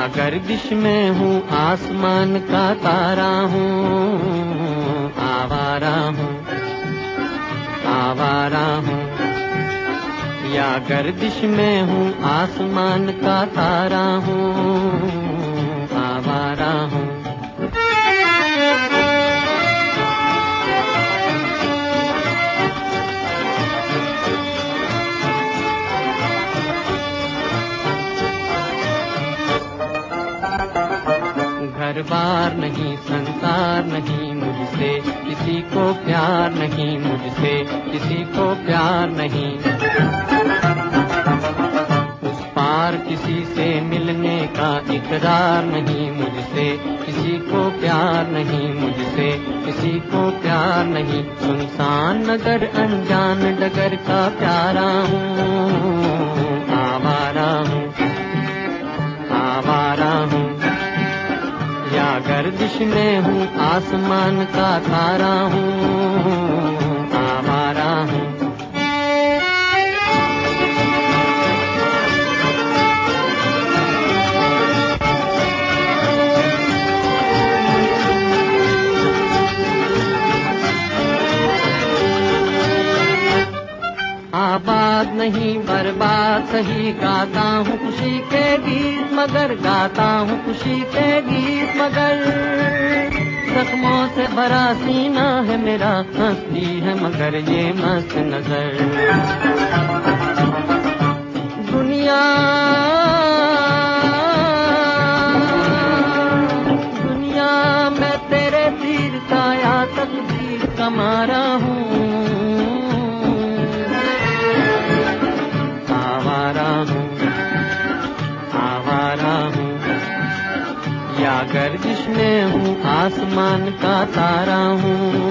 गर्दिश में हूँ आसमान का तारा हूँ, आवारा हूँ, आवारा हूँ। या गर्दिश में हूँ आसमान का तारा हूँ, आवारा हूँ। घर बार नहीं, संसार नहीं, मुझसे किसी को प्यार नहीं, मुझसे किसी को प्यार नहीं। उस पार किसी से मिलने का इकरार नहीं, मुझसे किसी को प्यार नहीं, मुझसे किसी को प्यार नहीं। सुनसान नगर अनजान डगर का प्यारा हूँ, आवारा हूँ, आवारा हूँ। या गर्दिश में हूँ आसमान का तारा हूँ, आवारा हूँ। आबाद नहीं बर्बाद सही, गाता हूँ खुशी के गीत मगर, गाता हूँ खुशी के गीत मगर। जख्मों से भरा सीना है मेरा, हंसती है मगर ये मस्त नजर। दुनिया दुनिया मैं तेरे तीर का या तकदीर का मारा हूँ, आवारा हूँ। या गर्दिश में हूँ आसमान का तारा हूँ,